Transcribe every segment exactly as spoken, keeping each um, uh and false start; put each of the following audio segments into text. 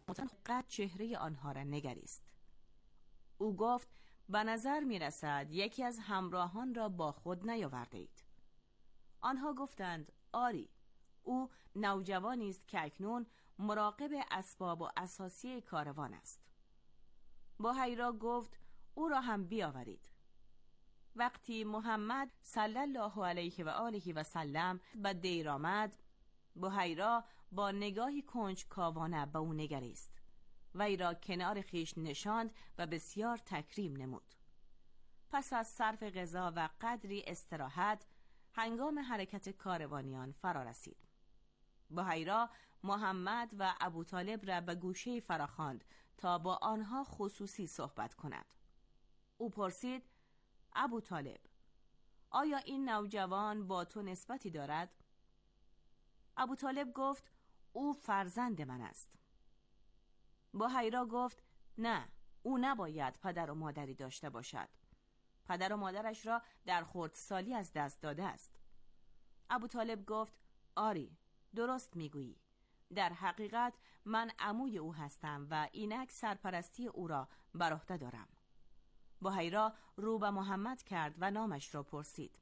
قد چهره آنها را نگریست. او گفت به نظر می رسد یکی از همراهان را با خود نیاورده اید. آنها گفتند آری، او نوجوانی است که اکنون مراقب اسباب و اساسی کاروان است. بحیرا گفت او را هم بیاورید. وقتی محمد صلی الله علیه و آله و سلم به دیر آمد، بحیرا با نگاهی کنجکاوانه به او نگریست. وی را کنار خیش نشاند و بسیار تکریم نمود. پس از صرف غذا و قدری استراحت، هنگام حرکت کاروانیان فرا رسید. بحیرا محمد و ابوطالب را به گوشه فراخواند تا با آنها خصوصی صحبت کند. او پرسید ابوطالب، آیا این نوجوان با تو نسبتی دارد؟ ابوطالب گفت او فرزند من است. بحیرا گفت نه، او نباید پدر و مادری داشته باشد. پدر و مادرش را در خردسالی از دست داده است. ابوطالب گفت آری، درست میگویی. در حقیقت من عموی او هستم و اینک سرپرستی او را بر عهده دارم. بحیرا رو به محمد کرد و نامش را پرسید.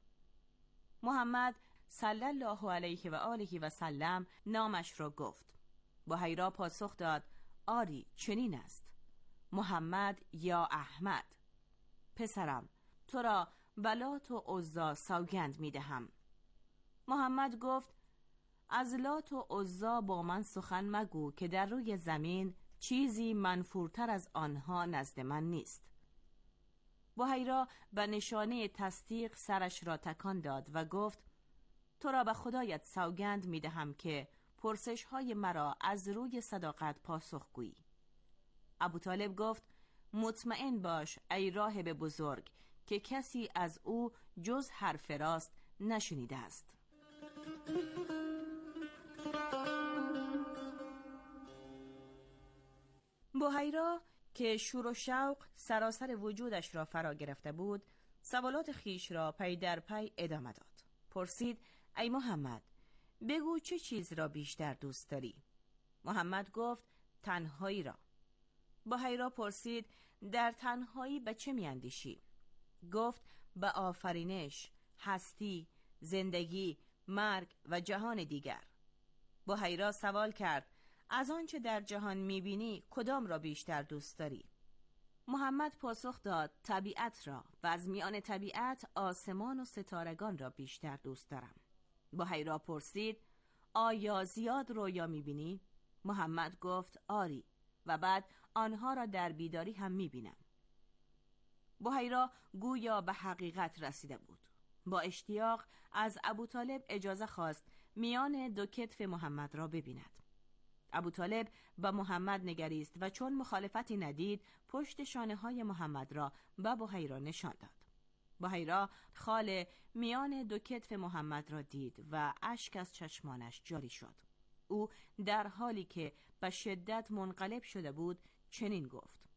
محمد صلی الله علیه و آله و سلم نامش را گفت. بحیرا پاسخ داد آری، چنین است. محمد یا احمد. پسرم، تو را به لات و عزی سوگند می دهم. محمد گفت از لات و عزی با من سخن مگو که در روی زمین چیزی منفورتر از آنها نزد من نیست. بحیرا به نشانه تصدیق سرش را تکان داد و گفت تو را به خدایت سوگند می دهم که پرسش های مرا از روی صداقت پاسخ گویی. ابوطالب گفت مطمئن باش ای راهب بزرگ که کسی از او جز حرف راست نشنیده است. بحیرا که شور و شوق سراسر وجودش را فرا گرفته بود، سوالات خیش را پی در پی ادامه داد. پرسید ای محمد، بگو چه چیز را بیشتر دوست داری؟ محمد گفت تنهایی را. بحیرا پرسید در تنهایی به چه میاندیشی؟ گفت به آفرینش، هستی، زندگی، مرگ و جهان دیگر. بحیرا سوال کرد از آنچه در جهان میبینی کدام را بیشتر دوست داری؟ محمد پاسخ داد طبیعت را و از میان طبیعت آسمان و ستارگان را بیشتر دوست دارم. بحیرا پرسید آیا زیاد رویا میبینی؟ محمد گفت آری و بعد آنها را در بیداری هم میبینم. بحیرا گویا به حقیقت رسیده بود. با اشتیاق از ابوطالب اجازه خواست میان دو کتف محمد را ببیند. ابوطالب به محمد نگریست و چون مخالفتی ندید پشت شانه های محمد را به بحیرا نشان داد. بحیرا خال میان دو کتف محمد را دید و اشک از چشمانش جاری شد. او در حالی که به شدت منقلب شده بود چنین گفت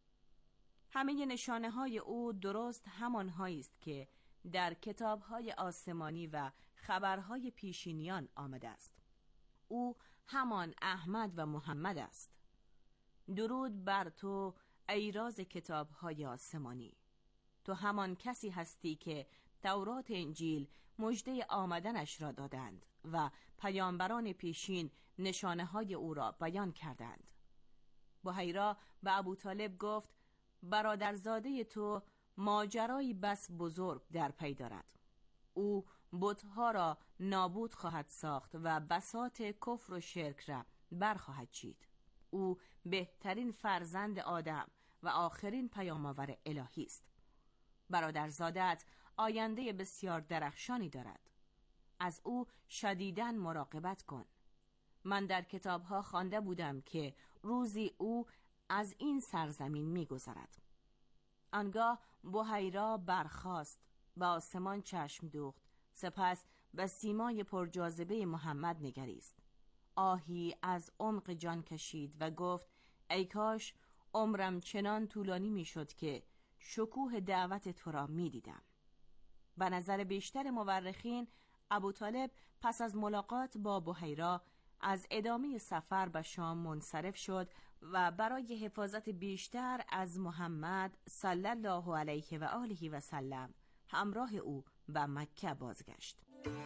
همه نشانه های او درست همانهایی است که در کتاب‌های آسمانی و خبرهای پیشینیان آمده است. او همان احمد و محمد است. درود بر تو ای راز کتاب‌های آسمانی. تو همان کسی هستی که تورات انجیل مژده آمدنش را دادند و پیامبران پیشین نشانه‌های او را بیان کردند. بحیرا به ابوطالب گفت برادرزاده تو ماجرایی بس بزرگ در پی دارد. او بت‌ها را نابود خواهد ساخت و بساط کفر و شرک را برخواهد چید. او بهترین فرزند آدم و آخرین پیام‌آور الهی است. برادرزادت آینده بسیار درخشانی دارد. از او شدیداً مراقبت کن. من در کتاب‌ها خوانده بودم که روزی او از این سرزمین می‌گذرد. آنگاه بحیرا برخاست، به آسمان چشم دوخت، سپس به سیمای پرجاذبه محمد نگریست. آهی از عمق جان کشید و گفت ای کاش عمرم چنان طولانی میشد که شکوه دعوت تو را میدیدم. به نظر بیشتر مورخین ابوطالب پس از ملاقات با بحیرا از ادامه سفر به شام منصرف شد و برای حفاظت بیشتر از محمد صلی الله علیه و آله و سلم همراه او به مکه بازگشت.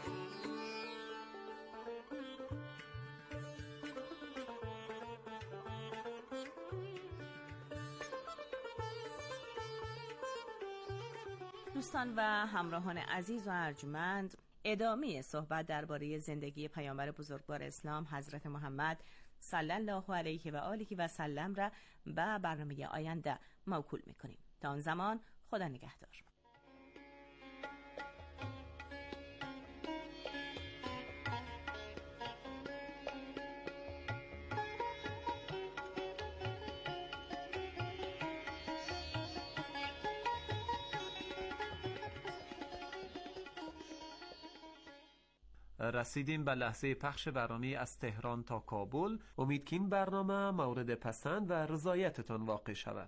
دوستان و همراهان عزیز و ارجمند، ادامه صحبت درباره زندگی پیامبر بزرگوار اسلام حضرت محمد صلی الله علیه و آله و سلم را به برنامه آینده موکول میکنیم. تا آن زمان خدا نگهدار. رسیدیم به لحظه پخش برنامه از تهران تا کابل. امید که این برنامه مورد پسند و رضایتتان واقع شود.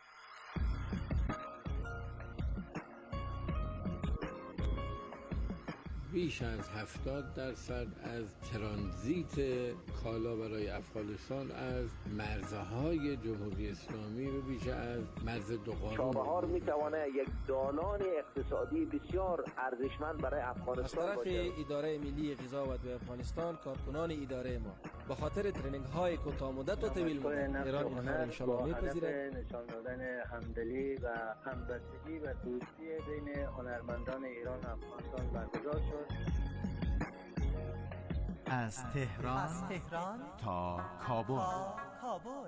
بیش از هفتاد درصد از ترانزیت کالا برای افغانستان از مرزهای جمهوری اسلامی و بیش از مرز دوقانون چابهار میتونه یک دالان اقتصادی بسیار ارزشمند برای افغانستان از طرف اداره ملی غذا و دو افغانستان، کارکنان اداره ما به خاطر ترینینگ های کوتاه مدت و طویل مدت ایران اینها را ان شاء الله میپذیرد. نشان دادن همدلی و همبستگی و دوستی بین هنرمندان ایران و افغانستان برگزار شد. از تهران, از تهران تا کابل. تا کابل.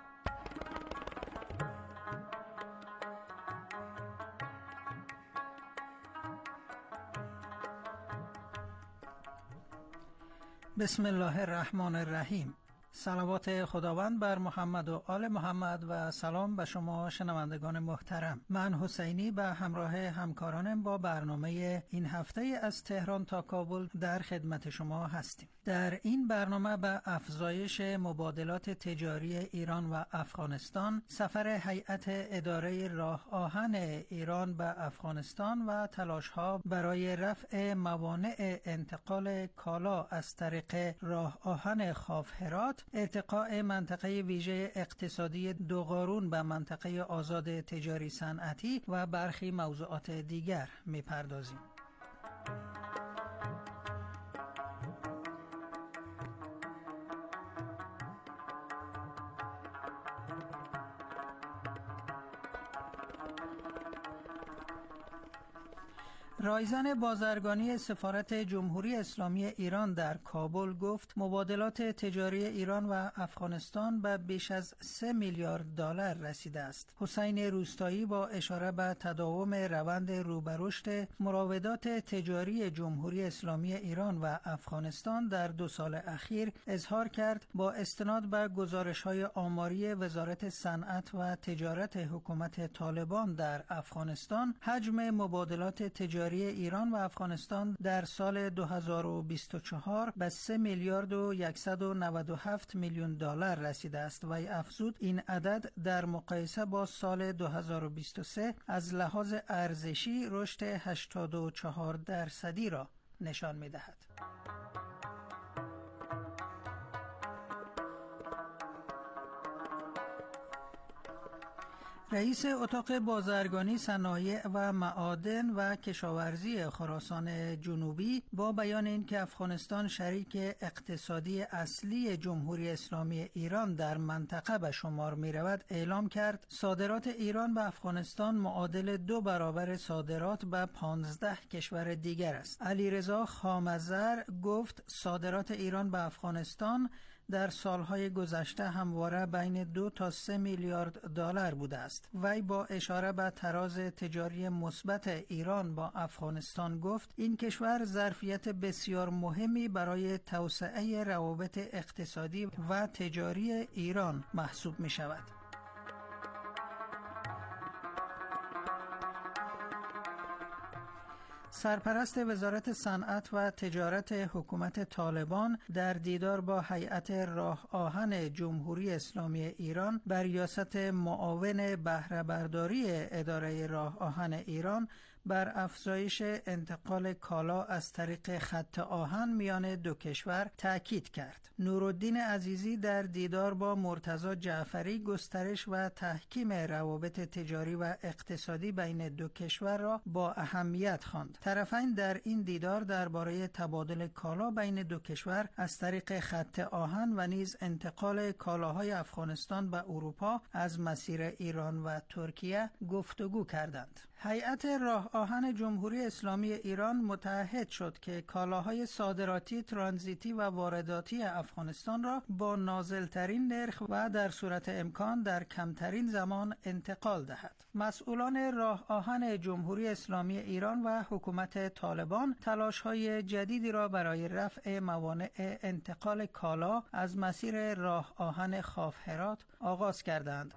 بسم الله الرحمن الرحیم. صلوات خداوند بر محمد و آل محمد و سلام به شما شنوندگان محترم. من حسینی به همراه همکارانم با برنامه این هفته از تهران تا کابل در خدمت شما هستیم. در این برنامه به افزایش مبادلات تجاری ایران و افغانستان، سفر هیئت اداره راه آهن ایران به افغانستان و تلاش‌ها برای رفع موانع انتقال کالا از طریق راه آهن خاف هرات، ارتقاء منطقه ویژه اقتصادی دوقارون به منطقه آزاد تجاری صنعتی و برخی موضوعات دیگر می‌پردازیم. رایزن بازرگانی سفارت جمهوری اسلامی ایران در کابل گفت مبادلات تجاری ایران و افغانستان به بیش از سه میلیارد دلار رسیده است. حسین روستایی با اشاره به تداوم روند روبرشت مراودات تجاری جمهوری اسلامی ایران و افغانستان در دو سال اخیر اظهار کرد با استناد به گزارش‌های آماری وزارت صنعت و تجارت حکومت طالبان در افغانستان، حجم مبادلات تجاری ایران و افغانستان در سال دو هزار و بیست و چهار به سه میلیارد و صد و نود و هفت میلیون دلار رسیده است و افزود این عدد در مقایسه با سال دو هزار و بیست و سه از لحاظ ارزشی رشد هشتاد و چهار درصدی را نشان می‌دهد. رئیس اتاق بازرگانی صنایع و معادن و کشاورزی خراسان جنوبی با بیان اینکه افغانستان شریک اقتصادی اصلی جمهوری اسلامی ایران در منطقه به شمار می رود اعلام کرد صادرات ایران به افغانستان معادل دو برابر صادرات به پانزده کشور دیگر است. علیرضا خامزر گفت صادرات ایران به افغانستان در سالهای گذشته همواره بین دو تا سه میلیارد دلار بوده است. وی با اشاره به تراز تجاری مثبت ایران با افغانستان گفت این کشور ظرفیت بسیار مهمی برای توسعه روابط اقتصادی و تجاری ایران محسوب می شود. سرپرست وزارت صنعت و تجارت حکومت طالبان در دیدار با هیئت راه آهن جمهوری اسلامی ایران بر ریاست معاون بهره برداری اداره راه آهن ایران بر افزایش انتقال کالا از طریق خط آهن میان دو کشور تأکید کرد. نورالدین عزیزی در دیدار با مرتضی جعفری گسترش و تحکیم روابط تجاری و اقتصادی بین دو کشور را با اهمیت خواند. طرفین در این دیدار درباره تبادل کالا بین دو کشور از طریق خط آهن و نیز انتقال کالاهای افغانستان به اروپا از مسیر ایران و ترکیه گفتگو کردند. هیئت راه آهن جمهوری اسلامی ایران متعهد شد که کالاهای صادراتی، ترانزیتی و وارداتی افغانستان را با نازلترین نرخ و در صورت امکان در کمترین زمان انتقال دهد. مسئولان راه آهن جمهوری اسلامی ایران و حکومت طالبان تلاش‌های جدیدی را برای رفع موانع انتقال کالا از مسیر راه آهن خاف هرات آغاز کردند.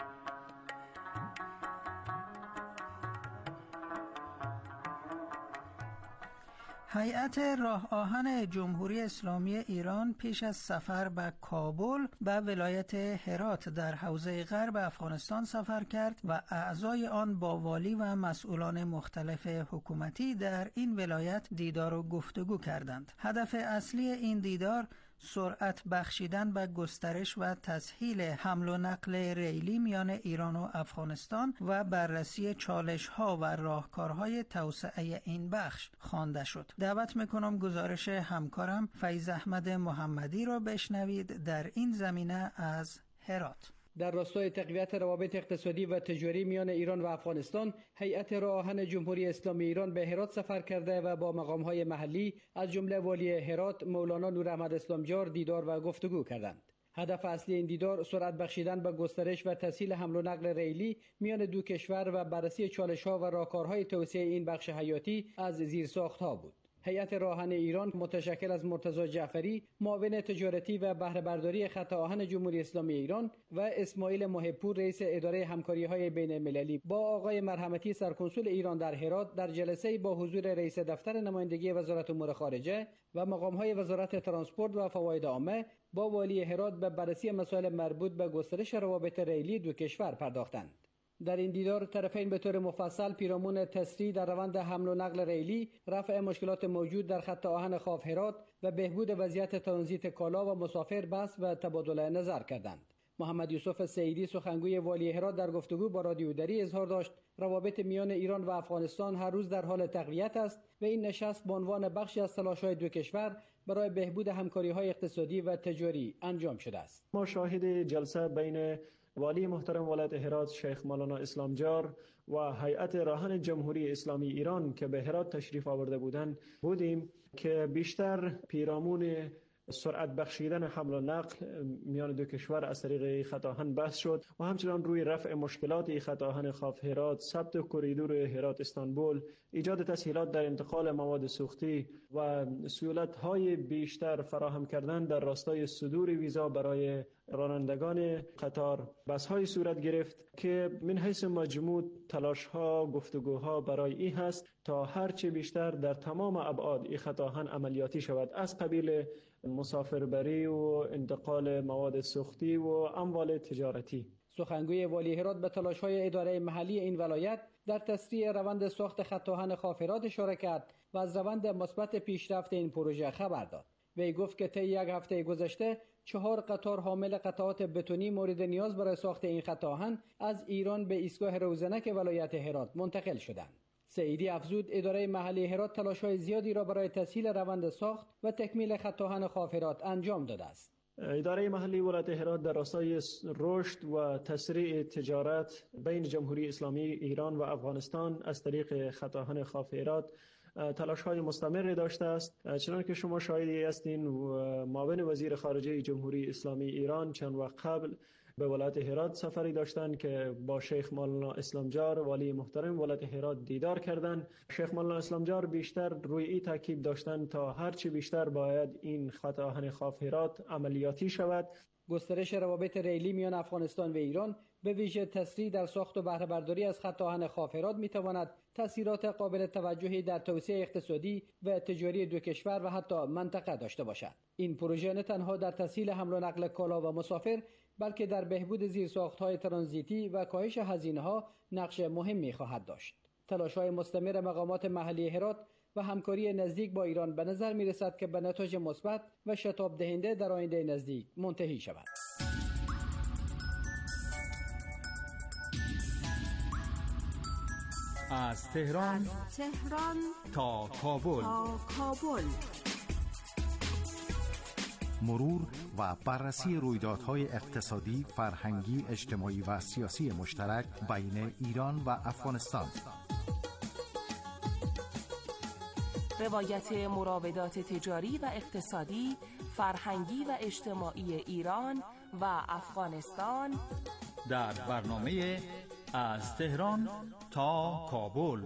هیئت راه آهن جمهوری اسلامی ایران پیش از سفر به کابل به ولایت هرات در حوزه غرب افغانستان سفر کرد و اعضای آن با والی و مسئولان مختلف حکومتی در این ولایت دیدار و گفتگو کردند. هدف اصلی این دیدار سرعت بخشیدن به گسترش و تسهیل حمل و نقل ریلی میان ایران و افغانستان و بررسی چالش‌ها و راهکارهای توسعه این بخش خوانده شد. دعوت میکنم گزارش همکارم فیض احمد محمدی را بشنوید در این زمینه از هرات. در راستای تقویت روابط اقتصادی و تجاری میان ایران و افغانستان، هیئت راه آهن جمهوری اسلامی ایران به هرات سفر کرده و با مقام‌های محلی از جمله والی هرات مولانا نوراحمد اسلامجار دیدار و گفتگو کردند. هدف اصلی این دیدار سرعت بخشیدن به گسترش و تسهیل حمل و نقل ریلی میان دو کشور و بررسی چالش‌ها و راهکارهای توسعه این بخش حیاتی از زیرساخت‌ها بود. هیئت راه آهن ایران متشکل از مرتضی جعفری، معاون تجارتی و بهره برداری خط آهن جمهوری اسلامی ایران و اسماعیل محب‌پور رئیس اداره همکاری‌های بین‌المللی با آقای مرحمتی سرکنسول ایران در هرات در جلسه با حضور رئیس دفتر نمایندگی وزارت امور خارجه و مقام‌های وزارت ترانسپورت و فواید عامه با والی هرات به بررسی مسائل مربوط به گسترش روابط ریلی دو کشور پرداختند. در این دیدار طرفین به طور مفصل پیرامون تسریع در روند حمل و نقل ریلی، رفع مشکلات موجود در خط آهن خاف هرات و بهبود وضعیت ترانزیت کالا و مسافر بحث و تبادل نظر کردند. محمد یوسف سعیدی سخنگوی والی هرات در گفتگو با رادیو دری اظهار داشت روابط میان ایران و افغانستان هر روز در حال تقویت است و این نشست به عنوان بخشی از تلاش‌های دو کشور برای بهبود همکاری‌های اقتصادی و تجاری انجام شده است. ما شاهد جلسه بین والی محترم ولایت هرات شیخ مولانا اسلامجار و هیئت راه آهن جمهوری اسلامی ایران که به هرات تشریف آورده بودند بودیم که بیشتر پیرامون سرعت بخشیدن حمل و نقل میان دو کشور از طریق خط آهن بحث شد و همچنان روی رفع مشکلات خط آهن خاف هرات، ثبت کریدور هرات استانبول، ایجاد تسهیلات در انتقال مواد سوختی و سهولت‌های بیشتر فراهم کردن در راستای صدور ویزا برای رانندگان قطار بس‌های صورت گرفت که من حیث مجموع تلاش‌ها گفتگوها برای این هست تا هرچه بیشتر در تمام ابعاد این خط آهن عملیاتی شود، از قبیل مسافربری و انتقال مواد سوختی و اموال تجارتی. سخنگوی والی هرات به تلاش‌های اداره محلی این ولایت در تسریع روند ساخت خط آهن خاف هرات اشاره کرد و از روند مثبت پیشرفت این پروژه خبر داد. وی گفت که طی یک هفته گذشته چهار قطار حامل قطعات بتونی مورد نیاز برای ساخت این خط آهن از ایران به ایستگاه روزنک ولایت هرات منتقل شدند. سعیدی افزود اداره محلی هرات تلاش‌های زیادی را برای تسهیل روند ساخت و تکمیل خط آهن خاف هرات انجام داده است. اداره محلی ولایت هرات در راستای رشد و تسریع تجارت بین جمهوری اسلامی ایران و افغانستان از طریق خط آهن خاف هرات تلاش‌های مستمر داشته است. چنانکه شما شاهدی هستین معاون وزیر خارجه جمهوری اسلامی ایران چند وقت قبل به ولایت هرات سفری داشتند که با شیخ مولانا اسلامجار والی محترم ولایت هرات دیدار کردند. شیخ مولانا اسلامجار بیشتر روی این تاکید داشتند تا هرچی بیشتر باید این خط آهن خاف هرات عملیاتی شود. گسترش روابط ریلی میان افغانستان و ایران به ویژه تسریع در ساخت و بهره برداری از خط آهن خاف هرات میتواند تأثیرات قابل توجهی در توسعه اقتصادی و تجاری دو کشور و حتی منطقه داشته باشد. این پروژه نه تنها در تسهیل حمل و نقل کالا و مسافر بلکه در بهبود زیرساخت‌های ترانزیتی و کاهش هزینه‌ها نقش مهمی خواهد داشت. تلاش‌های مستمر مقامات محلی هرات و همکاری نزدیک با ایران به نظر می‌رسد که به نتایج مثبت و شتاب دهنده در آینده نزدیک منتهی شود. از تهران تهران تا کابل تا کابل مرور و بررسی رویدادهای اقتصادی، فرهنگی، اجتماعی و سیاسی مشترک بین ایران و افغانستان. روایت مراودات تجاری و اقتصادی، فرهنگی و اجتماعی ایران و افغانستان در برنامه از تهران تا کابل.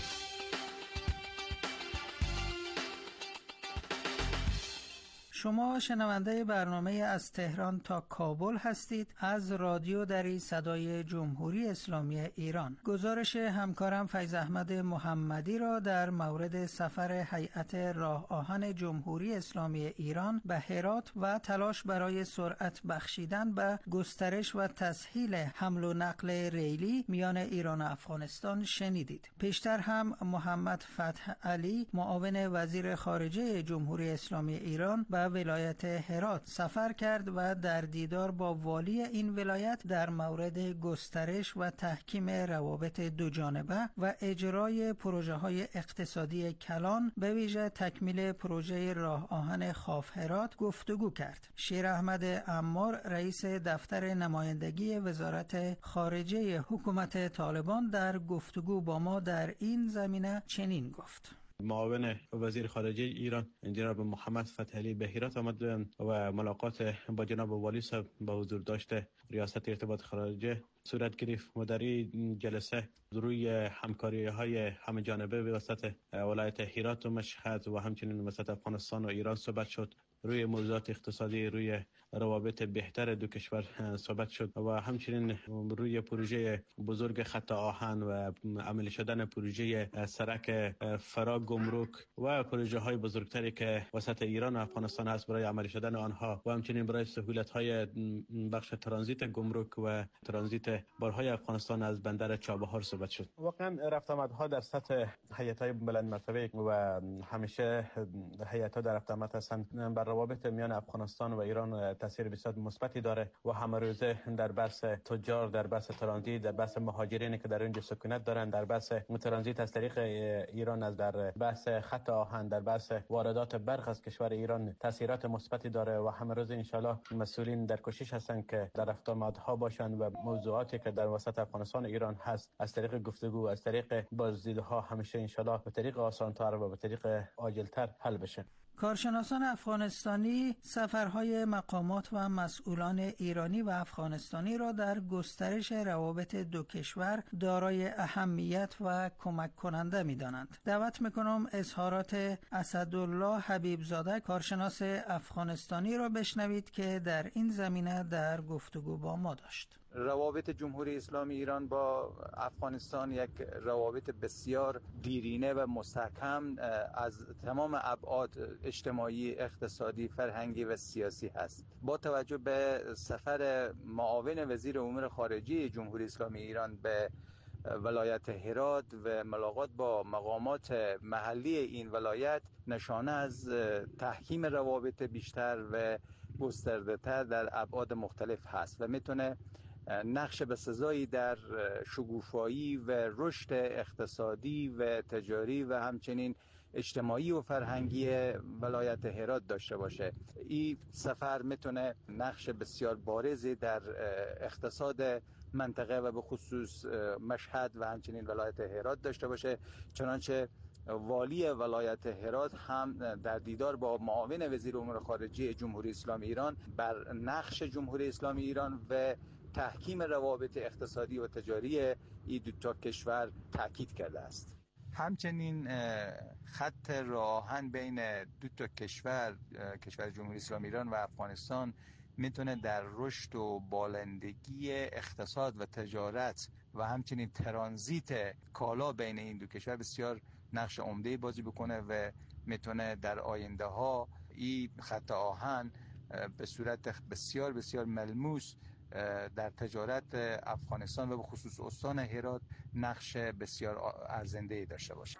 شما شنونده برنامه از تهران تا کابل هستید از رادیو دری صدای جمهوری اسلامی ایران. گزارش همکارم فیض احمد محمدی را در مورد سفر هیئت راه آهن جمهوری اسلامی ایران به هرات و تلاش برای سرعت بخشیدن به گسترش و تسهیل حمل و نقل ریلی میان ایران و افغانستان شنیدید. پیشتر هم محمد فتح علی معاون وزیر خارجه جمهوری اسلامی ایران به ولایت هرات سفر کرد و در دیدار با والی این ولایت در مورد گسترش و تحکیم روابط دو جانبه و اجرای پروژه های اقتصادی کلان به ویژه تکمیل پروژه راه آهن خاف هرات گفتگو کرد. شیر احمد عمار رئیس دفتر نمایندگی وزارت خارجه حکومت طالبان در گفتگو با ما در این زمینه چنین گفت: معاون وزیر خارجه ایران جناب محمد فتح علی به هرات آمد و ملاقات با جناب والی صاحب با حضور داشته ریاست ارتباط خارجه صورت گرفت و در این جلسه روی همکاری های همه جانبه وسط ولایت هرات و مشهد و همچنین وسط افغانستان و ایران صحبت شد. روی موضوعات اقتصادی، روی روابط بهتر دو کشور صحبت شد و همچنین روی پروژه بزرگ خط آهن و عملی شدن پروژه سرک فرا گمرک و پروژه های بزرگتری که وسط ایران و افغانستان هست برای عملی شدن آنها و همچنین برای سهولت های بخش ترانزیت گمرک و ترانزیت بارهای افغانستان از بندر چابهار صحبت شد. واقعا رفت آمدها در سطح هیئت‌های بلند مرتبه و همیشه هیئت‌ها در رفت آمد هستند بر روابط میان افغانستان و ایران تاثیر بسیار مثبتی داره و همه روزه در بحث تجار، در بحث ترانزیت، در بحث مهاجرینی که در اونجا سکونت دارن، در بحث ترانزیت از طریق ایران، از در بحث خط آهن، در بحث واردات برق از کشور ایران تاثیرات مثبتی داره و همه روز ان شاءالله مسئولین در کوشش هستن که در رفت آمدها باشن و موضوعاتی که در وسط افغانستان و ایران هست از طریق گفتگو، از طریق بازدیدها همیشه ان شاءالله به طریق آسان‌تر و به طریق عاجل‌تر حل بشه. کارشناسان افغانستانی سفرهای مقامات و مسئولان ایرانی و افغانستانی را در گسترش روابط دو کشور دارای اهمیت و کمک کننده می‌دانند. دعوت می‌کنم اظهارات اسدالله حبیبزاده کارشناس افغانستانی را بشنوید که در این زمینه در گفتگو با ما داشت. روابط جمهوری اسلامی ایران با افغانستان یک روابط بسیار دیرینه و مستحکم از تمام ابعاد اجتماعی، اقتصادی، فرهنگی و سیاسی هست. با توجه به سفر معاون وزیر امور خارجه جمهوری اسلامی ایران به ولایت هرات و ملاقات با مقامات محلی این ولایت نشانه از تحکیم روابط بیشتر و گسترده‌تر در ابعاد مختلف هست و میتونه نقش بسزایی در شکوفایی و رشد اقتصادی و تجاری و همچنین اجتماعی و فرهنگی ولایت هرات داشته باشه. این سفر میتونه نقش بسیار بارزی در اقتصاد منطقه و به خصوص مشهد و همچنین ولایت هرات داشته باشه، چنانچه والی ولایت هرات هم در دیدار با معاون وزیر امور خارجه جمهوری اسلامی ایران بر نقش جمهوری اسلامی ایران و تحکیم روابط اقتصادی و تجاری این دو تا کشور تاکید کرده است. همچنین خط راه آهن بین دو تا کشور، کشور جمهوری اسلامی ایران و افغانستان، میتونه در رشد و بالندگی اقتصاد و تجارت و همچنین ترانزیت کالا بین این دو کشور بسیار نقش عمده بازی بکنه و میتونه در آینده ها این خط آهن به صورت بسیار بسیار ملموس در تجارت افغانستان و به خصوص استان هرات نقش بسیار ارزنده‌ای داشته باشد.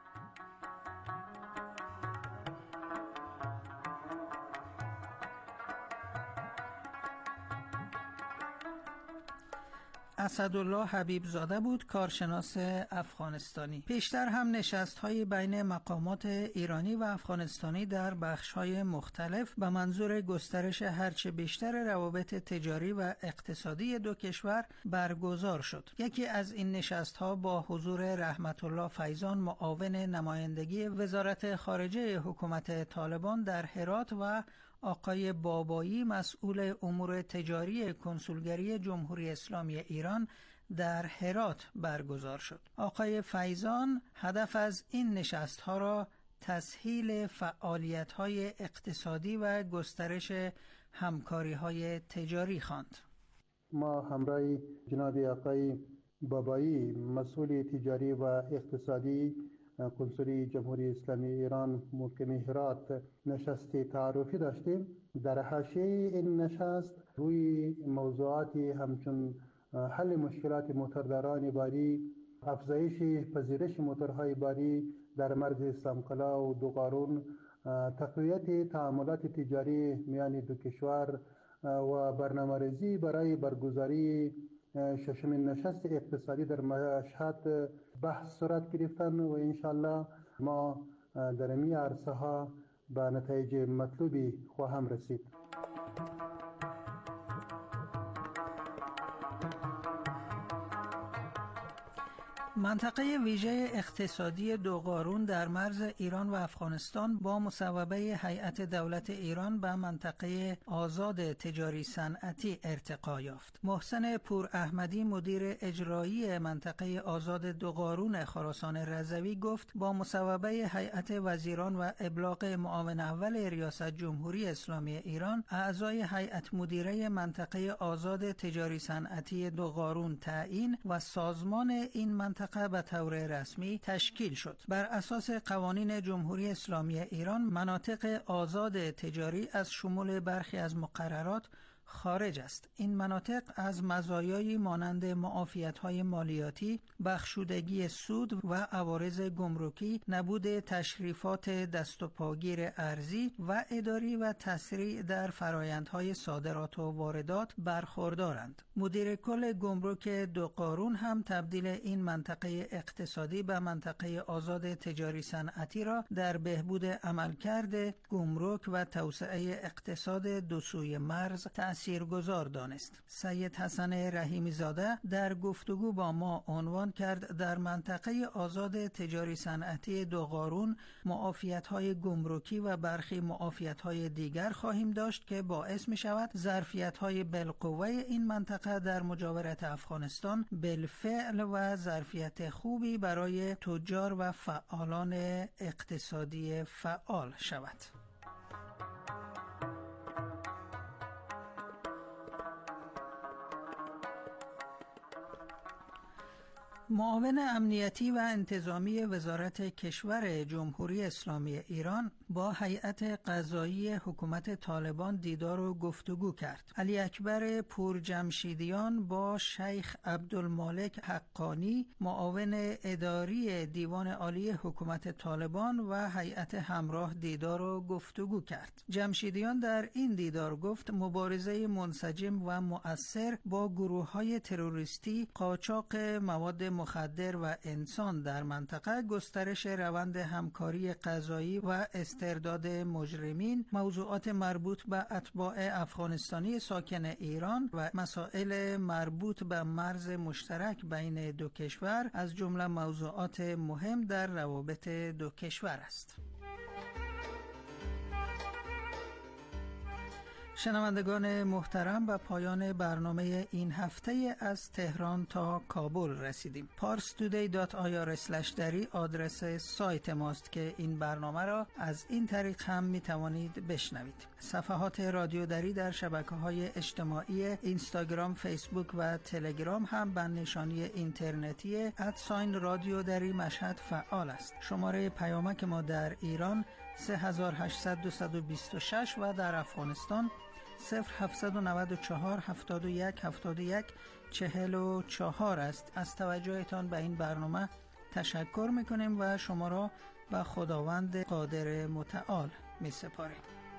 اسدالله حبیب زاده بود، کارشناس افغانستانی. پیشتر هم نشست‌های بین مقامات ایرانی و افغانستانی در بخش‌های مختلف به منظور گسترش هرچه بیشتر روابط تجاری و اقتصادی دو کشور برگزار شد. یکی از این نشست‌ها با حضور رحمت الله فیضان، معاون نمایندگی وزارت خارجه حکومت طالبان در هرات، و آقای بابایی، مسئول امور تجاری کنسولگری جمهوری اسلامی ایران در هرات برگزار شد. آقای فیضان هدف از این نشست‌ها را تسهیل فعالیت‌های اقتصادی و گسترش همکاری‌های تجاری خواند. ما همراه جناب آقای بابایی، مسئول تجاری و اقتصادی کنسولی جمهوری اسلامی ایران محکم هرات، نشست تعارفی داشتیم. در حاشیه این نشست روی موضوعاتی همچون حل مشکلات موترداران باری، افزایش پذیرش موتورهای باری در مرز اسلامقلعه و دوغارون، تقویت تعاملات تجاری میان دو کشور و برنامه‌ریزی برای برگزاری ششمین نشست اقتصادی در مشهد بحث صورت گرفتن و انشالله ما در این عرصه ها به نتایج مطلوبی خواهم رسید. منطقه ویژه اقتصادی دوغارون در مرز ایران و افغانستان با مصوبه هیئت دولت ایران به منطقه آزاد تجاری صنعتی ارتقا یافت. محسن پور احمدی، مدیر اجرایی منطقه آزاد دوغارون خراسان رضوی، گفت با مصوبه هیئت وزیران و ابلاغ معاون اول ریاست جمهوری اسلامی ایران، اعضای هیئت مدیره منطقه آزاد تجاری صنعتی دوغارون تعیین و سازمان این منطقه به طور رسمی تشکیل شد. بر اساس قوانین جمهوری اسلامی ایران، مناطق آزاد تجاری از شمول برخی از مقررات خارج است. این مناطق از مزایایی مانند معافیت‌های مالیاتی، بخشودگی سود و عوارض گمرکی، نبود تشریفات دست و پاگیر ارزی و اداری و تسریع در فرایندهای صادرات و واردات برخوردارند. مدیر کل گمرک دوغارون هم تبدیل این منطقه اقتصادی به منطقه آزاد تجاری صنعتی را در بهبود عملکرد گمرک و توسعه اقتصاد دو سوی مرز تأثیرگذار دانست. سید حسن رحیمی زاده در گفتگو با ما عنوان کرد در منطقه آزاد تجاری صنعتی دوغارون معافیت‌های گمرکی و برخی معافیت‌های دیگر خواهیم داشت که باعث می شود ظرفیت‌های بالقوه این منطقه در مجاورت افغانستان بالفعل و ظرفیت خوبی برای تجار و فعالان اقتصادی فعال شود. معاون امنیتی و انتظامی وزارت کشور جمهوری اسلامی ایران با هیئت قضایی حکومت طالبان دیدار و گفتگو کرد. علی اکبر پورجمشیدیان با شیخ عبدالمالک حقانی، معاون اداری دیوان عالی حکومت طالبان و هیئت همراه دیدار و گفتگو کرد. جمشیدیان در این دیدار گفت مبارزه منسجم و مؤثر با گروه‌های تروریستی، قاچاق مواد مخدر و انسان در منطقه، گسترش روند همکاری قضایی و استرداد مجرمین، موضوعات مربوط به اتباع افغانستانی ساکن ایران و مسائل مربوط به مرز مشترک بین دو کشور از جمله موضوعات مهم در روابط دو کشور است. شنوندگان محترم، به پایان برنامه این هفته از تهران تا کابل رسیدیم. پارس تودی دات آی آر اسلش دری آدرس سایت ماست که این برنامه را از این طریق هم می توانید بشنوید. صفحات رادیو دری در شبکه‌های اجتماعی اینستاگرام، فیسبوک و تلگرام هم به نشانی اینترنتی ادساین رادیو دری مشهد فعال است. شماره پیامک ما در ایران سه هشت صفر صفر دو دو شش و در افغانستان صفر هفتصد و نود و چهار هفتاد و یک هفتاد و یک چهل و چهار است. از توجهتان به این برنامه تشکر میکنیم و شما را به خداوند قادر متعال می سپاریم.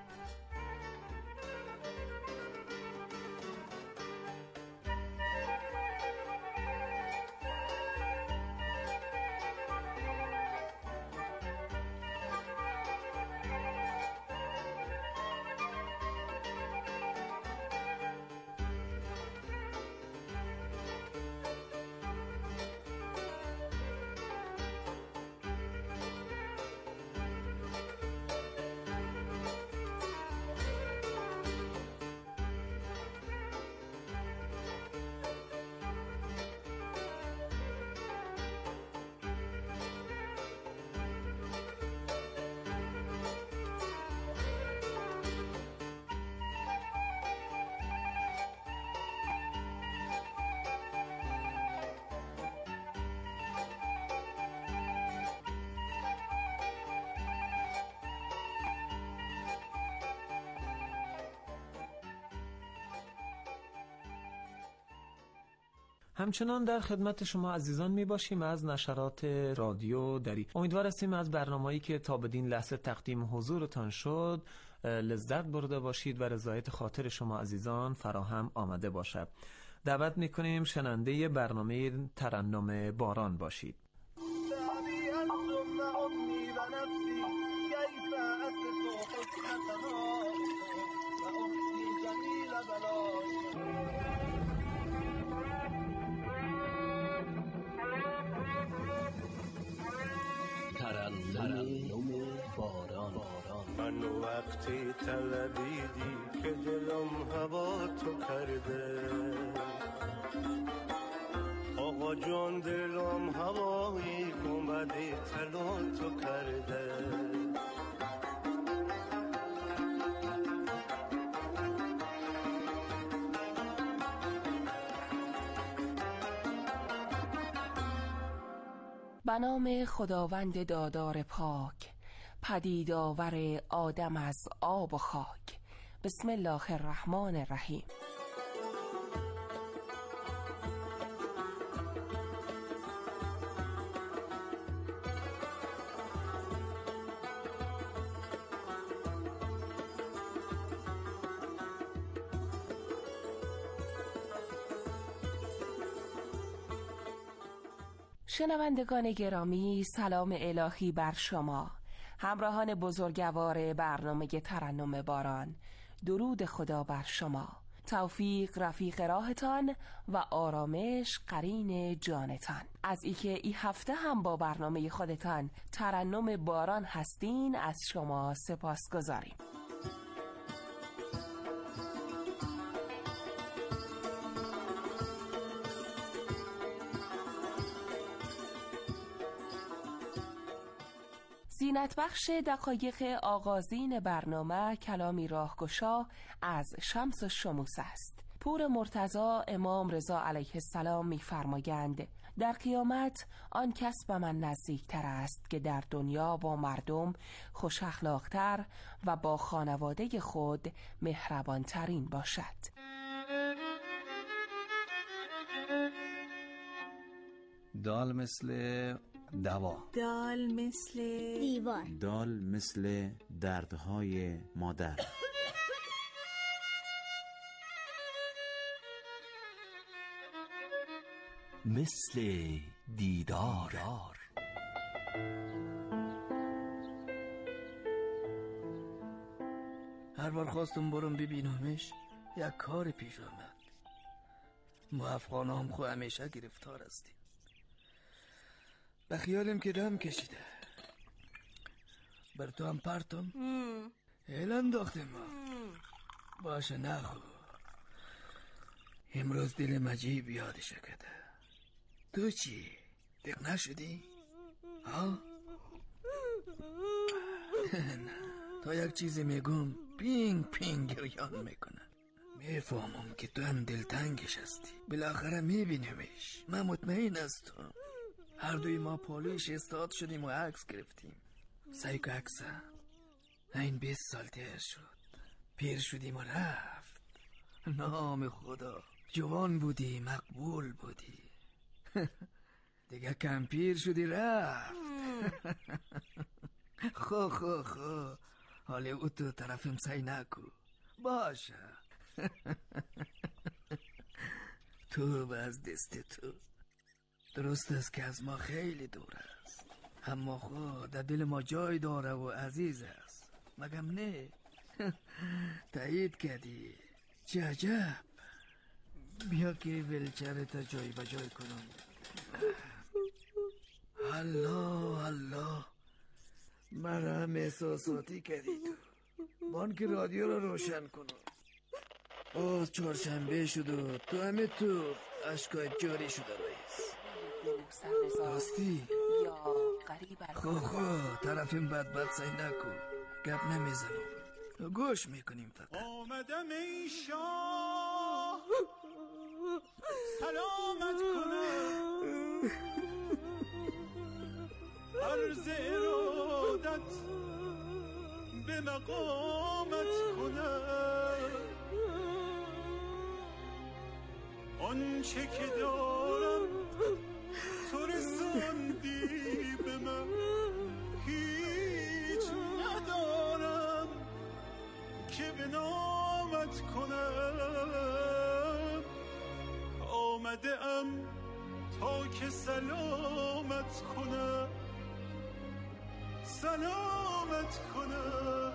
همچنان در خدمت شما عزیزان می باشیم از نشرات رادیو دری. امیدوار هستیم از برنامه‌ای که تا بدین لحظه تقدیم حضورتان شد لذت برده باشید و رضایت خاطر شما عزیزان فراهم آمده باشد. دعوت می‌کنیم شنونده برنامه ترنم باران باشید. ترنم باران. من وقتی طلبیدی که دلم هوا تو کرده، آقا جان دلم هوایی اومده طلا تو کرده. به نام خداوند دادار پاک، پدید آور آدم از آب و خاک. بسم الله الرحمن الرحیم. شنوندگان گرامی، سلام الهی بر شما. همراهان بزرگوار برنامه ترنم باران، درود خدا بر شما. توفیق رفیق راهتان و آرامش قرین جانتان. از اینکه این هفته هم با برنامه خودتان ترنم باران هستین از شما سپاس گذاریم. زینت بخش دقایق آغازین برنامه کلامی راهگشا از شمس الشموس است. پور مرتضی امام رضا علیه السلام می‌فرمایند در قیامت آن کس به من نزدیکتر است که در دنیا با مردم خوش اخلاقتر و با خانواده خود مهربانترین باشد. دال مثل دوا، دال مثل دیوار، دال مثل دردهای مادر، مثل دیدار. هر بار خواستم برم ببینمش یک کار پیش آمد. ما افغان هم خو همیشه گرفتار هستیم. به خیالم که دم کشیده. بر تو هم پرتم هیل انداختم ما. باشه نخو. امروز دلم عجیب یادش کرده. تو چی؟ دق نشدی؟ ها؟ نه. تا یک چیزی میگم پینگ پینگ گریان میکنه. میفهمم که تو هم دلتنگش هستی. بالاخره میبینیمش. من مطمئن هستم. هر دوی ما پالویش استاد شدیم و عکس گرفتیم. سایکو عکسه این بیست سال تیر شد. پیر شدیم و رفت. نام خدا، جوان بودی، مقبول بودی. دیگه کمپیر شدی رفت. خو خو خو حالی او تو طرفم سعی نکو. باشه. تو به از دست تو. درست است که از ما خیلی دور است، اما خود در دل ما جای داره و عزیز است. مگم نه؟ تایید کردی. چه عجب. بیا که ویلچر تا جای بجای کنم. الله الله، مرا هم احساساتی کردی تو. بانک رادیو رو روشن کنم. باز چهارشنبه شد و تو همه تو اشکایت جاری شده رئیس. راستی یا غریب خو خو طرفیم بد بد سعی نکن، گپ نمیزنم، گوش میکنیم فقط. آمدم ای شاه سلامت کنم، عرض ارادت به مقامت کنم. آنچه که دارم تو رساندی به من، هیچ ندارم که به نامت کنم. آمده ام تا که سلامت کنم، سلامت کنم.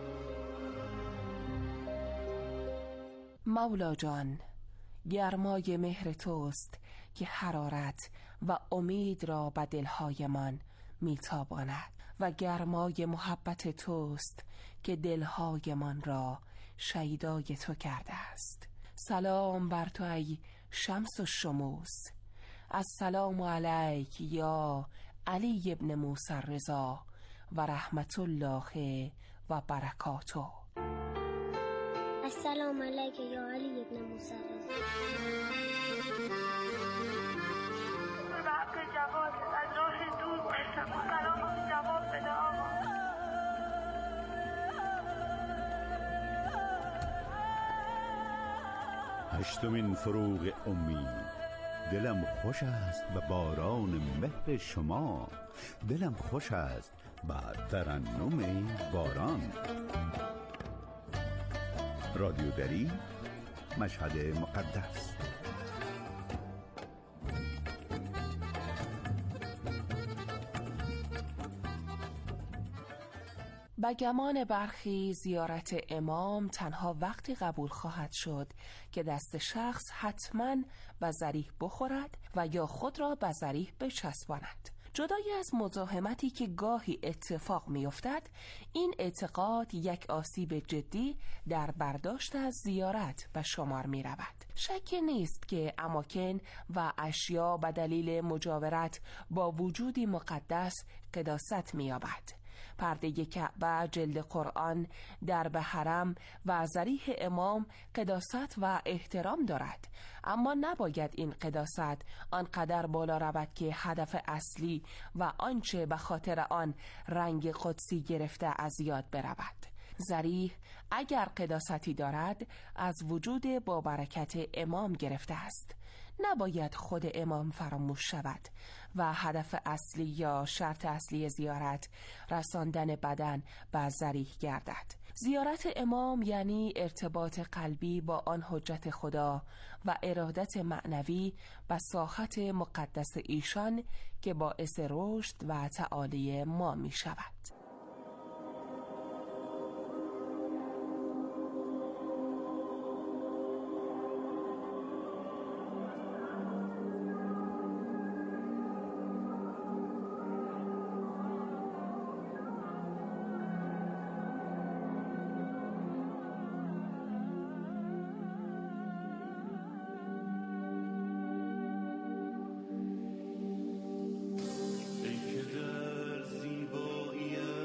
مولا جان، گرمای مهر توست که حرارت و امید را به دلهایمان میتاباند و گرمای محبت توست که دلهایمان را شیدای تو کرده است. سلام بر تو ای شمس و شموس. السلام علیک یا علی ابن موسی رضا و رحمت الله و برکاته. السلام علیک یا علی ابن موسی رضا. به حق جواد از راه دور باشم، سلام جواب بده آقا. هشتمین فروغ امید. دلم خوش است به باران مهر شما، دلم خوش است به ترنم باران. رادیو دری، مشهد مقدس. به گمان برخی زیارت امام تنها وقتی قبول خواهد شد که دست شخص حتماً به ذریح بخورد و یا خود را به ذریح بچسباند. جدای از مزاحمتی که گاهی اتفاق می‌افتد، این اعتقاد یک آسیب جدی در برداشت از زیارت به شمار می‌رود. شک نیست که اماکن و اشیا به دلیل مجاورت با وجودی مقدس قداست می‌یابد. پرده کعبه، جلد قرآن، درب حرم و ضریح امام قداست و احترام دارد، اما نباید این قداست آنقدر بالا رود که هدف اصلی و آنچه به خاطر آن رنگ قدسی گرفته از یاد برود. ضریح اگر قداستی دارد از وجود با برکت امام گرفته است، نباید خود امام فراموش شود و هدف اصلی یا شرط اصلی زیارت رساندن بدن به ضریح گردد. زیارت امام یعنی ارتباط قلبی با آن حجت خدا و ارادت معنوی به ساحت مقدس ایشان که باعث رشد و تعالی ما می شود. زیباییت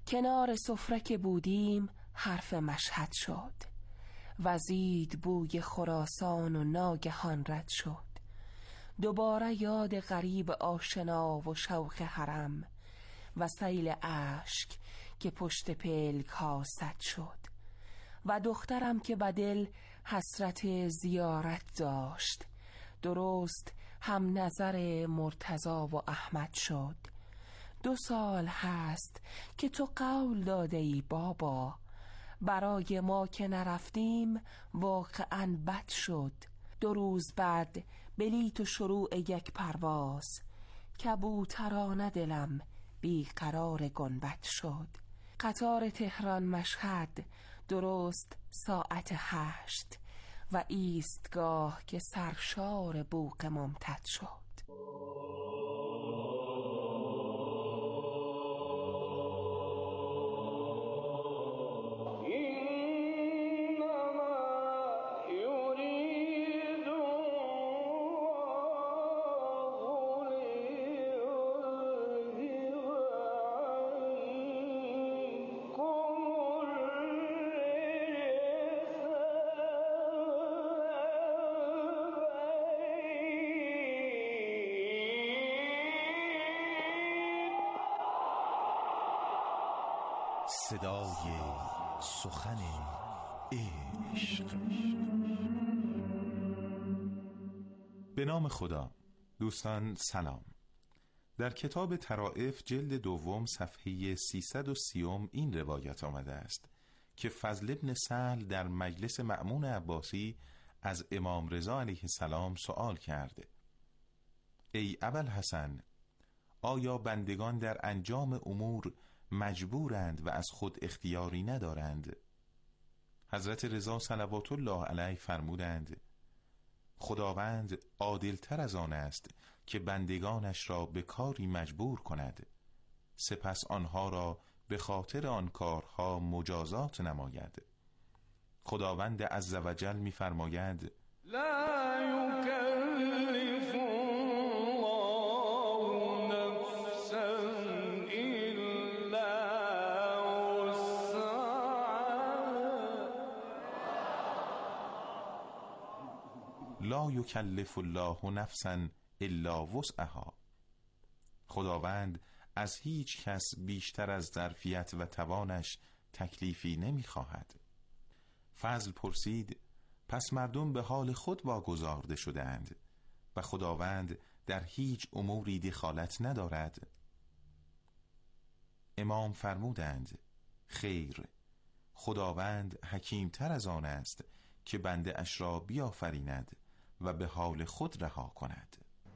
کنار سفره که بودیم حرف مشهد شد، وزید بوی خراسان و ناگهان رد شد. دوباره یاد غریب آشنا و شوق حرم و سیل اشک که پشت پلک ها سد شد. و دخترم که بدل حسرت زیارت داشت، درست هم نظر مرتضی و احمد شد. دو سال هست که تو قول داده ای بابا، برای ما که نرفتیم واقعا بد شد. دو روز بعد بلیت و شروع یک پرواز، کبوترانه دلم بیقرار گنبد شد. قطار تهران مشهد درست ساعت هشت و ایستگاه که سرشار بوق ممتد شد. صدای سخن عشق. به نام خدا. دوستان سلام. در کتاب طرائف جلد دوم صفحه سیصد و سی این روایت آمده است که فضل ابن سهل در مجلس مأمون عباسی از امام رضا علیه السلام سؤال کرده: ای ابوالحسن، آیا بندگان در انجام امور مجبورند و از خود اختیاری ندارند؟ حضرت رضا صلوات الله علیه فرمودند: خداوند عادلتر از آن است که بندگانش را به کاری مجبور کند، سپس آنها را به خاطر آن کارها مجازات نماید. خداوند عزوجل می فرماید: لا یکلف لا یکلف الله نفسا الا وسعها. خداوند از هیچ کس بیشتر از ظرفیت و توانش تکلیفی نمی خواهد. فضل پرسید: پس مردم به حال خود واگذارده شده اند و خداوند در هیچ اموری دخالت ندارد؟ امام فرمودند: خیر، خداوند حکیمتر از آن است که بنده اش را بیافریند و به حال خود رها کند.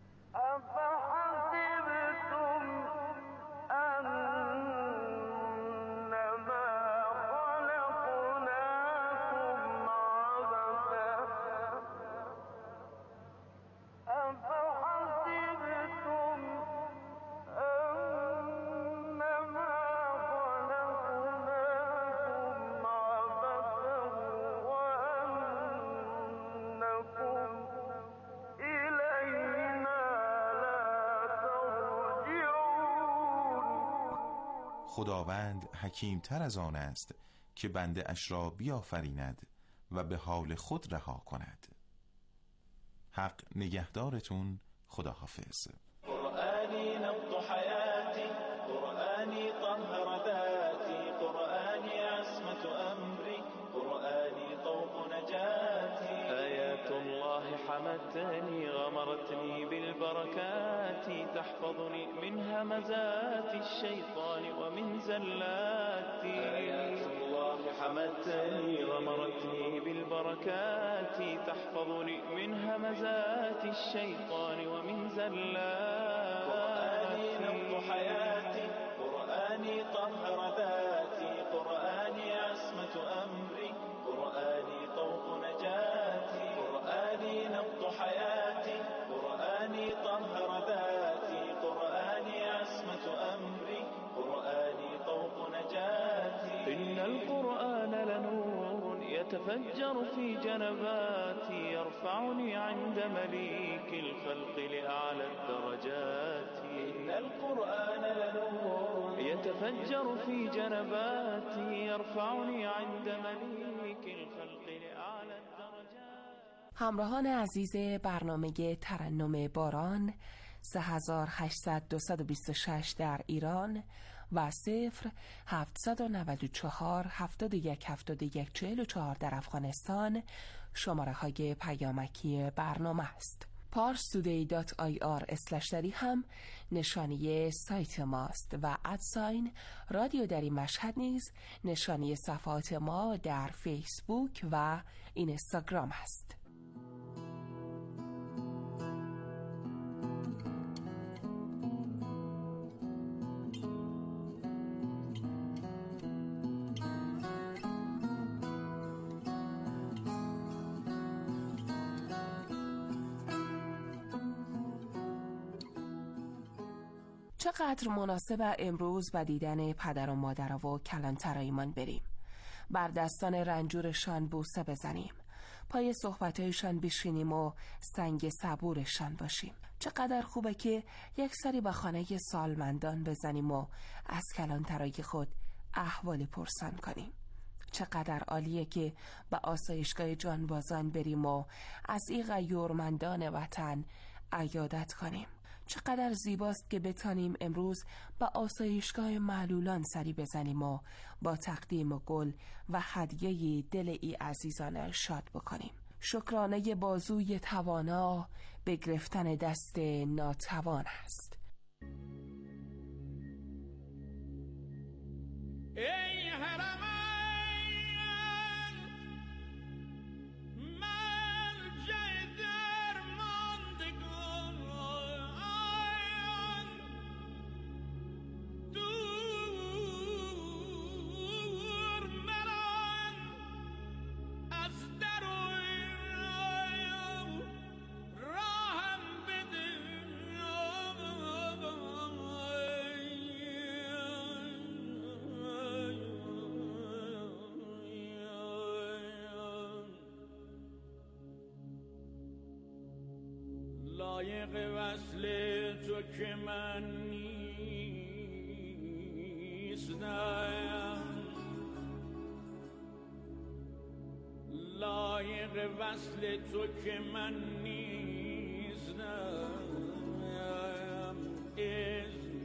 خداوند حکیمتر از آن است که بنده اش را بیافریند و به حال خود رها کند. حق نگهدارتون. خداحافظ. قرآنی نبض حیاتی، قرآنی طهر ذاتی، قرآنی عصمت امری، قرآنی طوق نجاتی. آیات الله حمتني غمرتني بالبركات، تحفظني من همزات الشيطان ومن زلات. آيات الله حمتني غمرتني بالبركات، تحفظني من همزات الشيطان ومن زلات. قرآني نبض حياتي، قرآني طهر ذاتي، قرآني عصمة أمري، قرآني طوق نجاتي. قرآني نبض حياتي، قرآني طهر ذاتي، قرآني عصمة أمري، قرآني طوق نجاتي. إن القرآن لنور يتفجر في جنباتي، يرفعني عند مليك الخلق لأعلى الدرجات. إن القرآن لنور يتفجر في جنباتي يرفعني عند مليك الخلق لأعلى الدرجات. همراهان عزیز برنامه ترنم باران سه هزار و هشتصد دویست و بیست و شش در ایران و صفر هفتصد و نود و چهار هفتاد و یک هفتاد و یک چهل و چهار در افغانستان شماره های پیامکی برنامه است. پارستودی دات آی آر اسلش دری هم نشانی سایت ماست و ادساین رادیو دری مشهد نیز نشانی صفحات ما در فیسبوک و اینستاگرام است. چقدر مناسب امروز با دیدن پدر و مادر و کلانترایمان بریم، بر دستان رنجورشان بوسه بزنیم، پای صحبتایشان بشینیم و سنگ صبورشان باشیم. چقدر خوبه که یک سری به خانه سالمندان بزنیم و از کلانترای خود احوال پرسان کنیم. چقدر عالیه که به آسایشگاه جانبازان بریم و از این غیورمندان وطن عیادت کنیم. چقدر زیباست که بتانیم امروز با آسایشگاه معلولان سری بزنیم و با تقدیم گل و هدیه دل ای عزیزان شاد بکنیم. شکرانه بازوی توانا به گرفتن دست ناتوان است. ای حرم لایق وصل تو که من نیستم، لایق وصل تو که من نیستم، اذن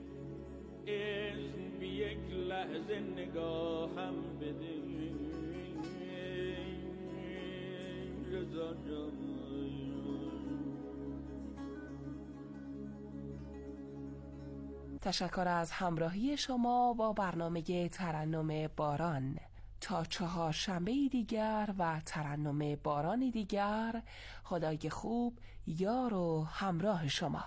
اذن بی یک لحظه نگاهم بده رضا جان. تشکر از همراهی شما با برنامه ترنم باران. تا چهار شنبه دیگر و ترنم باران دیگر، خدای خوب یار و همراه شما.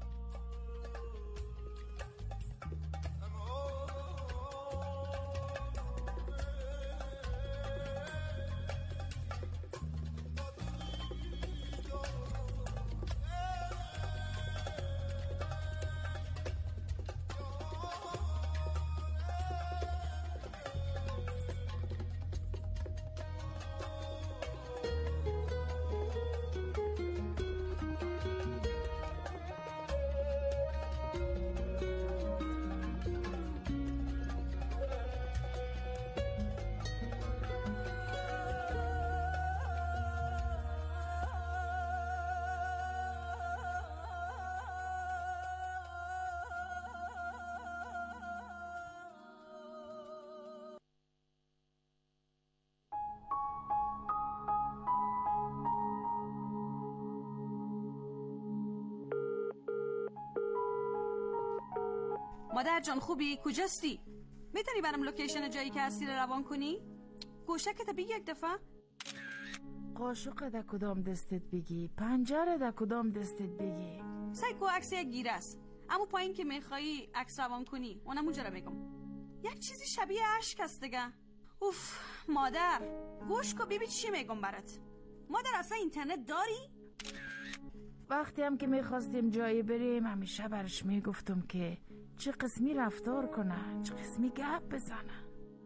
مادر جان خوبی؟ کجاستی؟ میتونی برام لوکیشن جایی که هستی رو روان کنی؟ گوشکت بگی یک دفعه؟ قاشق دا کدام دستت بگی، پنجره دا کدام دستت بگی. سایکو عکس یک گیره است، اما پایین که میخوایی عکس روان کنی اونم اونجا رو بگم. یک چیزی شبیه عشق است دیگه. اوف مادر گوش کو ببین چی میگم برات. مادر اصلا اینترنت داری؟ وقتی هم که میخواستیم جایی بریم همیشه برش میگفتم که چه قسمی رفتار کنه، چه قسمی گپ بزنه.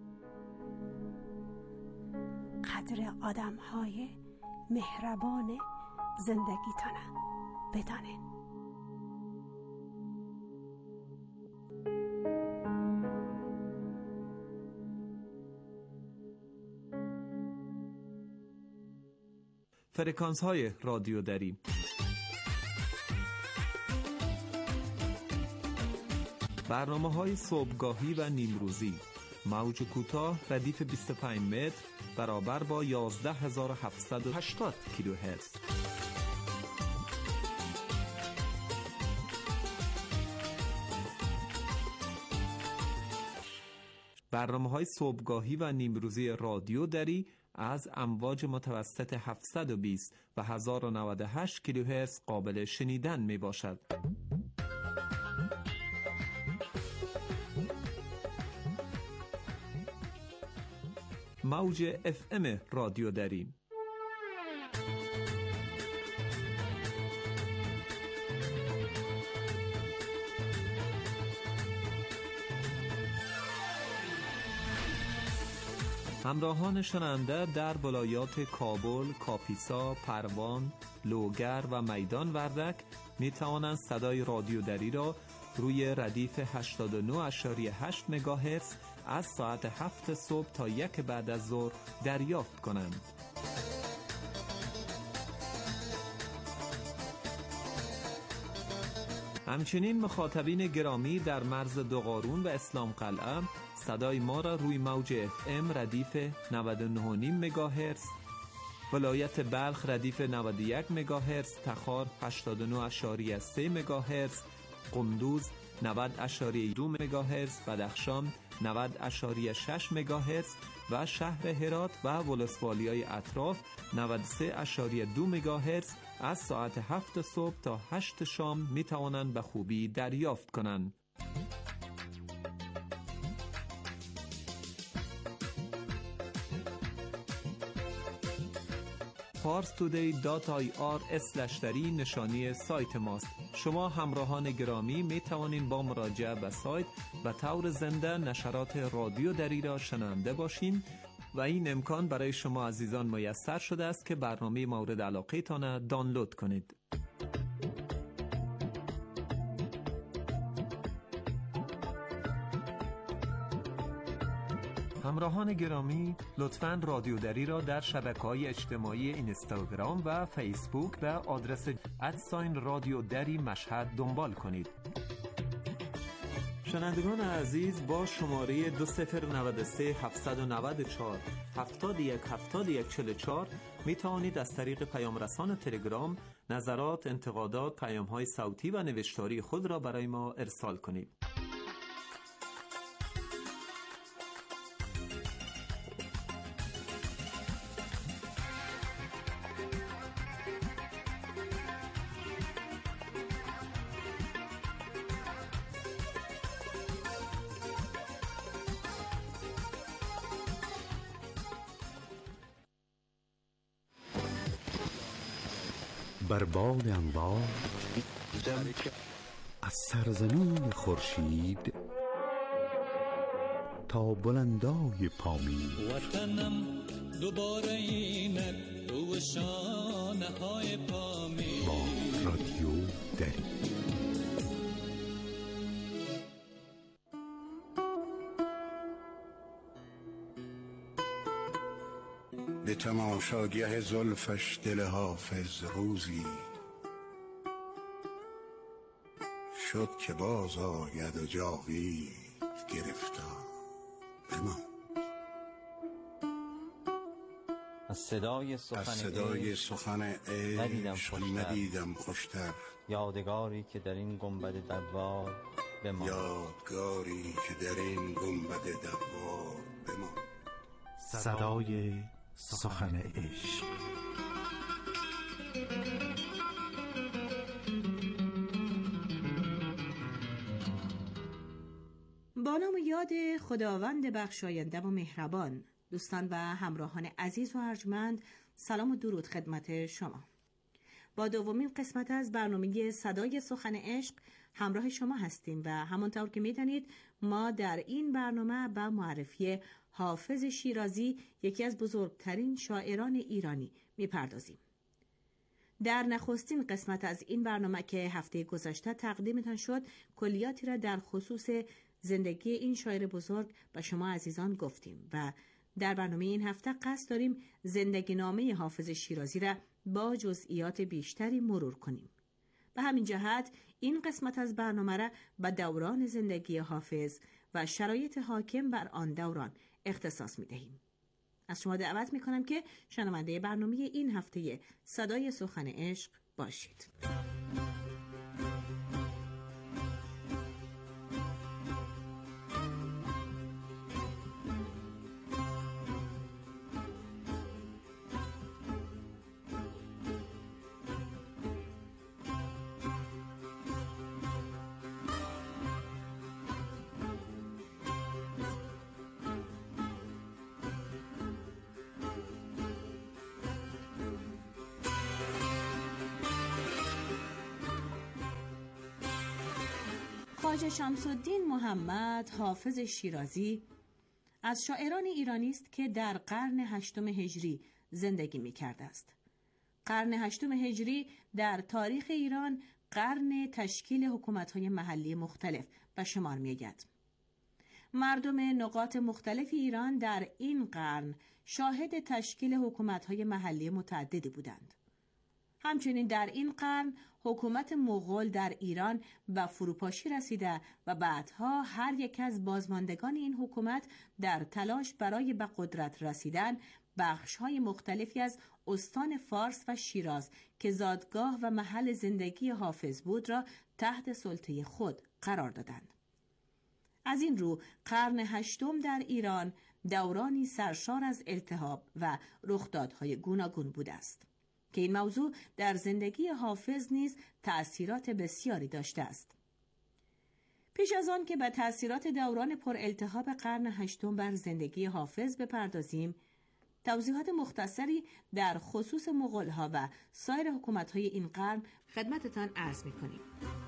قدر آدم های مهربان زندگی تانه بدانه. فرکانس های رادیو دری. برنامه های صبحگاهی و نیمروزی، موج کوتاه ردیف بیست و پنج متر برابر با یازده هزار و هفتصد و هشتاد کیلوهرتز. برنامه های صبحگاهی و نیمروزی رادیو دری از امواج متوسط هفتصد و بیست و هزار و نود و هشت کیلوهرتز قابل شنیدن می باشد. موج اف ام رادیو دری. همراهان شنونده در ولایات کابل، کاپیسا، پروان، لوگر و میدان وردک می توانند صدای رادیو دری را روی ردیف هشتاد و نه ممیز هشت مگاهرتز از ساعت هفت صبح تا یک بعد از ظهر دریافت کنند. همچنین مخاطبین گرامی در مرز دوقارون و اسلام قلعه صدای ما را روی موج اف ام ردیف نود و نه و نیم مگاهرتز، ولایت بلخ ردیف نود و یک مگاهرتز، تخار هشتاد و نه ممیز سه مگاهرتز، قندوز نود ممیز دو مگاهرتز، بدخشان نود ممیز شش مگاهرتز و شهر هرات و ولسوالیای اطراف نود و سه ممیز دو مگاهرتز از ساعت هفت صبح تا هشت شام می توانند به خوبی دریافت کنند. پارس تودی دات آی آر اسلش دری نشانی سایت ماست. شما همراهان گرامی می توانید با مراجعه به سایت و طور زنده نشرات رادیو دری را شنونده باشین و این امکان برای شما عزیزان میسر شده است که برنامه مورد علاقه تان دانلود کنید. همراهان گرامی، لطفاً رادیو دری را در شبکه‌های اجتماعی اینستاگرام و فیسبوک به آدرس ادساین رادیو دری مشهد دنبال کنید. شنوندگان عزیز، با شماره دو صفر نود و سه هفتصد و نود و چهار هفتاد و یک هفتاد و یک چهل و چهار می توانید از طریق پیام رسان تلگرام نظرات، انتقادات، پیام‌های صوتی و نوشتاری خود را برای ما ارسال کنید. بر باد انوار از سرزمین خورشید تا بلندای پامین، وطنم دوباره اینک رو شانه های پامین. با رادیو دری. به تماشاگه زلفش دل حافظ روزی شد که باز آید و جاوید گرفتار بمان. از صدای سخن, از صدای سخن عشق ندیدم خوشتر، یادگاری که در این گنبد دوار بمان. یادگاری که در این گنبد دوار بمان. صدای سخن عشق. با نام یاد خداوند بخشاینده و مهربان. دوستان و همراهان عزیز و ارجمند، سلام و درود خدمت شما. با دومین قسمت از برنامه صدای سخن عشق همراه شما هستیم و همانطور که میدانید ما در این برنامه به معرفی حافظ شیرازی، یکی از بزرگترین شاعران ایرانی، میپردازیم. در نخستین قسمت از این برنامه که هفته گذشته تقدیمتان شد، کلیاتی را در خصوص زندگی این شاعر بزرگ به شما عزیزان گفتیم و در برنامه این هفته قصد داریم زندگی نامه حافظ شیرازی را با جزئیات بیشتری مرور کنیم. به همین جهت این قسمت از برنامه را به دوران زندگی حافظ و شرایط حاکم بر آن دوران اختصاص می دهیم. از شما دعوت می کنم که شنونده برنامه این هفته صدای سخن عشق باشید. خواجه شمس‌الدین محمد حافظ شیرازی از شاعران ایرانی است که در قرن هشتم هجری زندگی می‌کرده است. قرن هشتم هجری در تاریخ ایران قرن تشکیل حکومت‌های محلی مختلف به شمار می‌آید. مردم نقاط مختلف ایران در این قرن شاهد تشکیل حکومت‌های محلی متعددی بودند. همچنین در این قرن حکومت مغول در ایران به فروپاشی رسیده و بعدها هر یک از بازماندگان این حکومت در تلاش برای به قدرت رسیدن بخش‌های مختلفی از استان فارس و شیراز که زادگاه و محل زندگی حافظ بود را تحت سلطه خود قرار دادند. از این رو قرن هشتم در ایران دورانی سرشار از التهاب و رخدادهای گوناگون بوده است که این موضوع در زندگی حافظ نیز تأثیرات بسیاری داشته است. پیش از آن که به تأثیرات دوران پر التهاب قرن هشتم بر زندگی حافظ بپردازیم، توضیحات مختصری در خصوص مغول‌ها و سایر حکومت‌های این قرن خدمتتان عرض می‌کنیم.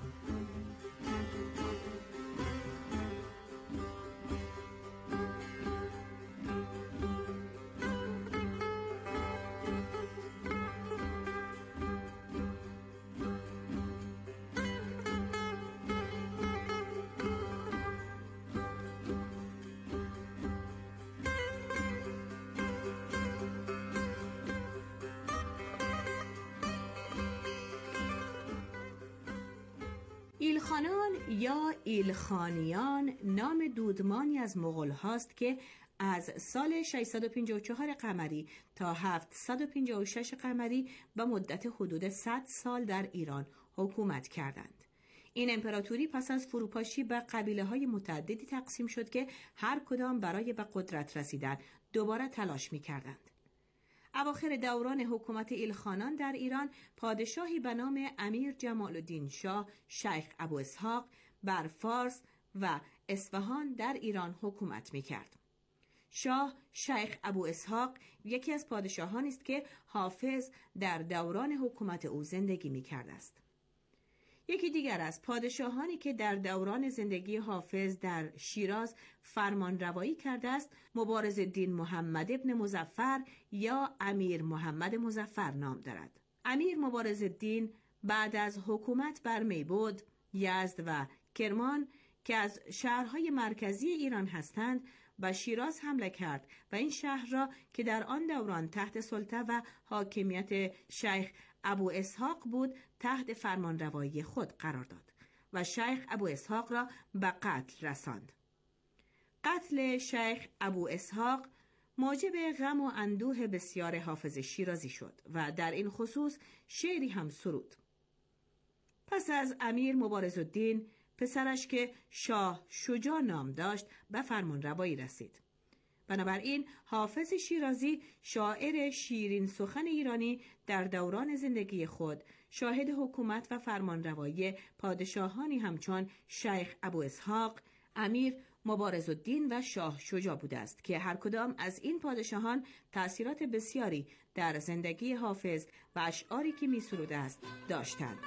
ایلخانان یا ایلخانیان نام دودمانی از مغول هاست که از سال ششصد و پنجاه و چهار قمری تا هفتصد و پنجاه و شش قمری به مدت حدود صد سال در ایران حکومت کردند. این امپراتوری پس از فروپاشی به قبیله های متعددی تقسیم شد که هر کدام برای به قدرت رسیدن دوباره تلاش می کردند. اواخر دوران حکومت ایلخانان در ایران پادشاهی به نام امیر جمال الدین شاه شیخ ابو اسحاق بر فارس و اصفهان در ایران حکومت می‌کرد. شاه شیخ ابو اسحاق یکی از پادشاهانی است که حافظ در دوران حکومت او زندگی می‌کرده است. یکی دیگر از پادشاهانی که در دوران زندگی حافظ در شیراز فرمان روایی کرده است مبارزالدین محمد ابن مظفر یا امیر محمد مظفر نام دارد. امیر مبارزالدین بعد از حکومت بر میبود، یزد و کرمان که از شهرهای مرکزی ایران هستند به شیراز حمله کرد و این شهر را که در آن دوران تحت سلطه و حاکمیت شیخ ابو اسحاق بود تحت فرمانروایی خود قرار داد و شیخ ابو اسحاق را به قتل رساند. قتل شیخ ابو اسحاق موجب غم و اندوه بسیار حافظ شیرازی شد و در این خصوص شعری هم سرود. پس از امیر مبارزالدین پسرش که شاه شجاع نام داشت به فرمانروایی رسید. بنابراین حافظ شیرازی شاعر شیرین سخن ایرانی در دوران زندگی خود شاهد حکومت و فرمانروایی پادشاهانی همچون شیخ ابو اسحاق، امیر مبارزالدین و شاه شجاع بوده است که هر کدام از این پادشاهان تأثیرات بسیاری در زندگی حافظ و اشعاری که می سروده است داشتند.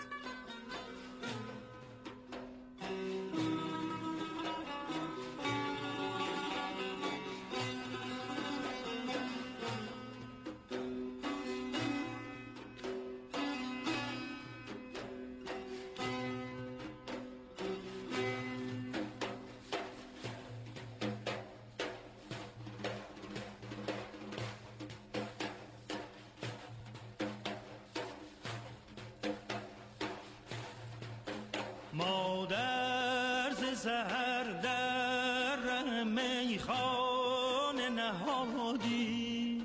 مادر ز سحر در ره میخانه نهادی،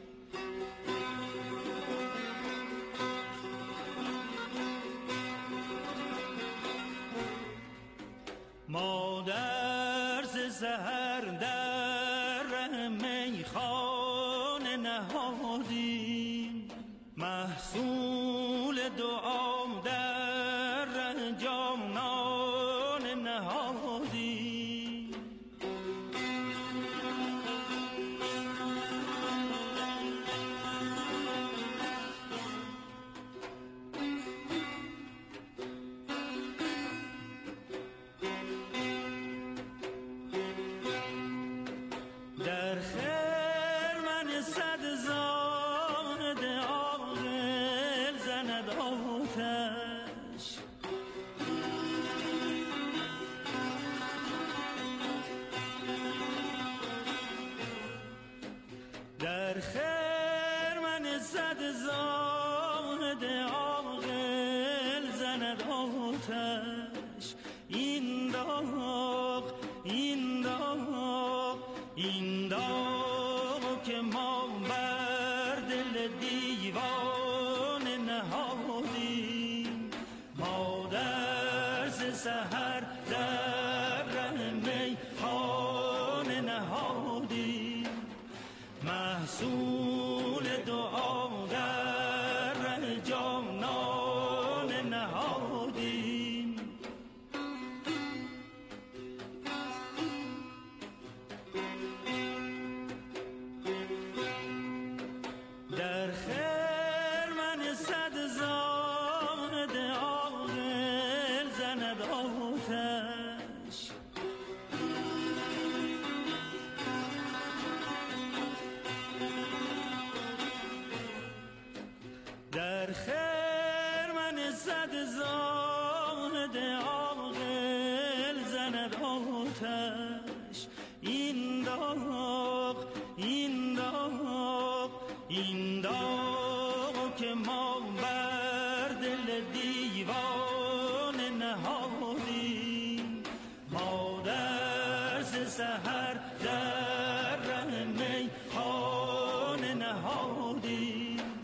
مادر ز سحر در ره میخانه نهادی، محصول دعام در ره جانان نهادی. در خرمن صد زاهد عاقل زند آتش، در خرمن صد زاهد عاقل زند آتش. این داغ این داغ این داغ که ما بر دل دیوانه نهادیم، مادر ز سحر در ره میخانه نهادیم، محصول دعا در ره جانان نهادیم. در خرمن صد زاهد عاقل زند آتش، در خرمن صد زاهد عاقل زند آتش. این داغ این داغ این داغ